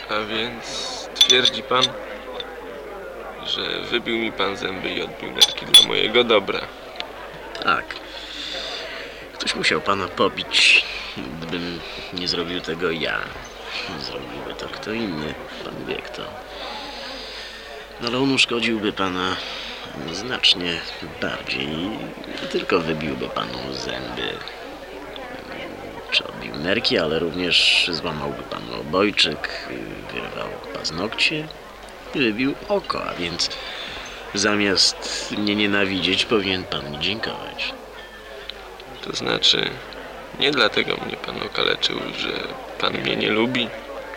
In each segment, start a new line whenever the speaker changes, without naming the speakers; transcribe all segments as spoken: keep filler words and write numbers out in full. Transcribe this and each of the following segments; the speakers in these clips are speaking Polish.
A więc twierdzi pan, że wybił mi pan zęby i odbił nerki dla mojego dobra.
Tak. Ktoś musiał pana pobić. Gdybym nie zrobił tego ja, zrobiłby to kto inny. Pan wie kto. No ale on uszkodziłby pana znacznie bardziej. Nie tylko wybiłby panu zęby, czy odbił nerki, ale również złamałby panu obojczyk, wyrwał paznokcie i wybił oko, a więc zamiast mnie nienawidzieć, powinien pan mi dziękować.
To znaczy, nie dlatego mnie pan okaleczył, że pan mnie nie lubi.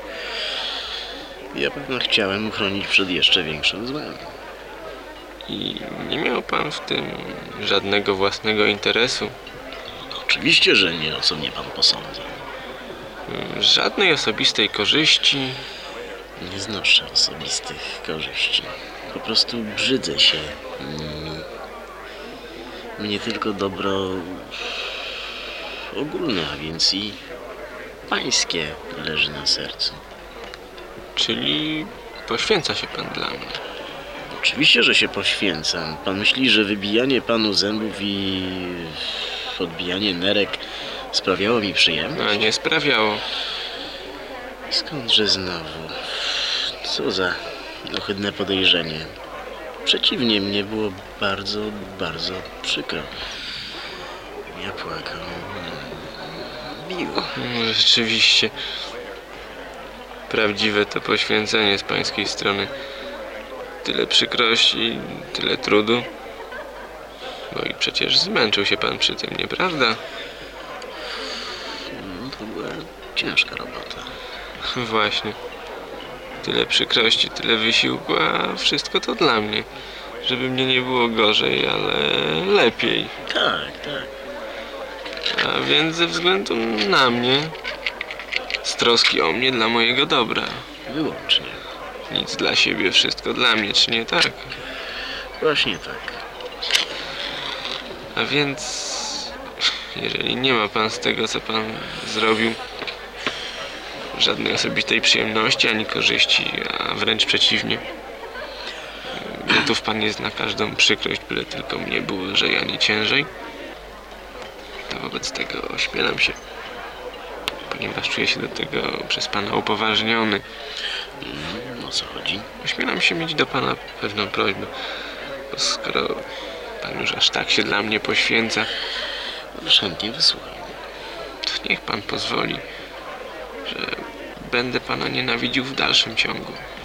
Ja pewno chciałem uchronić przed jeszcze większym złem.
I nie miał pan w tym żadnego własnego interesu.
Oczywiście, że nie, o co mnie pan posądza.
Żadnej osobistej korzyści.
Nie znoszę osobistych korzyści. Po prostu brzydzę się nimi. Mnie tylko dobro ogólne, a więc i pańskie leży na sercu.
Czyli poświęca się pan dla mnie.
Oczywiście, że się poświęcam. Pan myśli, że wybijanie panu zębów i odbijanie nerek sprawiało mi przyjemność?
A nie sprawiało.
Skądże znowu? Co za ohydne podejrzenie. Przeciwnie, mnie było bardzo, bardzo przykro. Ja płakał. Miło.
Rzeczywiście. Prawdziwe to poświęcenie z pańskiej strony. Tyle przykrości, tyle trudu. Bo i przecież zmęczył się pan przy tym, nieprawda?
No, to była ciężka robota.
Właśnie. Tyle przykrości, tyle wysiłku, a wszystko to dla mnie. Żeby mnie nie było gorzej, ale lepiej.
Tak, tak.
A więc ze względu na mnie, z troski o mnie, dla mojego dobra.
Wyłącznie.
Nic dla siebie, wszystko dla mnie, czy nie tak?
Właśnie tak.
A więc, jeżeli nie ma pan z tego, co pan zrobił, żadnej osobistej przyjemności, ani korzyści, a wręcz przeciwnie, gotów pan jest na każdą przykrość, byle tylko mnie było lżej, a nie ciężej, to wobec tego ośmielam się, ponieważ czuję się do tego przez pana upoważniony.
Mm, o co chodzi?
Ośmielam się mieć do pana pewną prośbę, bo skoro pan już aż tak się dla mnie poświęca,
Chętnie wysłucham.
to niech pan pozwoli, że będę pana nienawidził w dalszym ciągu.